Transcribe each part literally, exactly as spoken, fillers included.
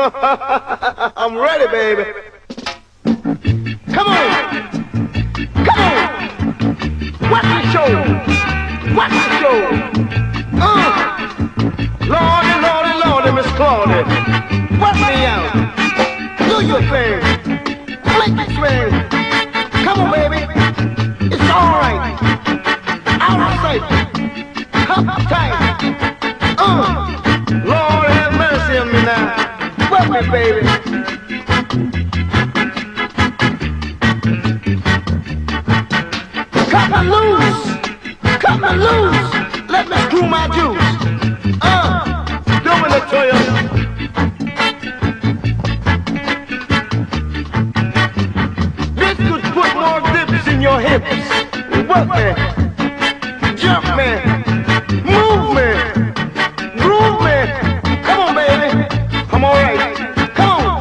I'm ready, baby. Come on. Come on. Watch the show. Watch the show. Uh. Lordy, Lordy, Lordy, Miss Claudia. Work me out. Do your thing. Flick the swing. Come on, baby. It's all right. Out of sight. Up tight. Uh. Lord have mercy on me now. Work me, baby. Cut me loose. Cut me loose. Let me screw my juice. Uh. Doing it to you. This could put more dips in your hips. Work me. Jump me. Move me. Groove me. Come on, baby. I'm all right. Come on.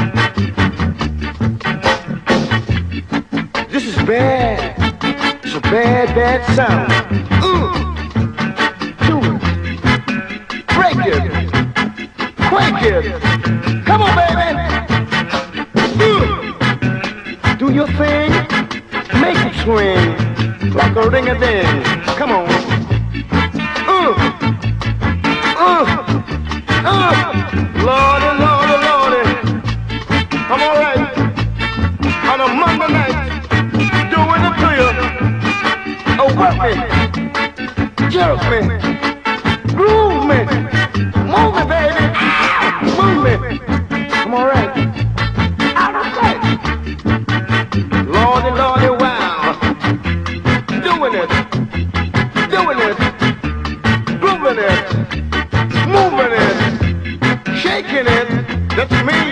This is bad. It's a bad, bad sound. Mm. Do it. Break it. Quake it. Come on, baby. Mm. Do your thing. Make it swing like a ring-a-ding. Come on. Uh. Uh. Uh. Lordy, Lordy, Lordy. I'm all right. On a Monday night, doing it to you. Oh, work me. Jerk me. Groove me. Move me, baby. Move me. I'm all right. Out of sight. Lordy, Lordy, wow. Doing it. Doing it. Grooving it. Moving it. Shaking it. That's me.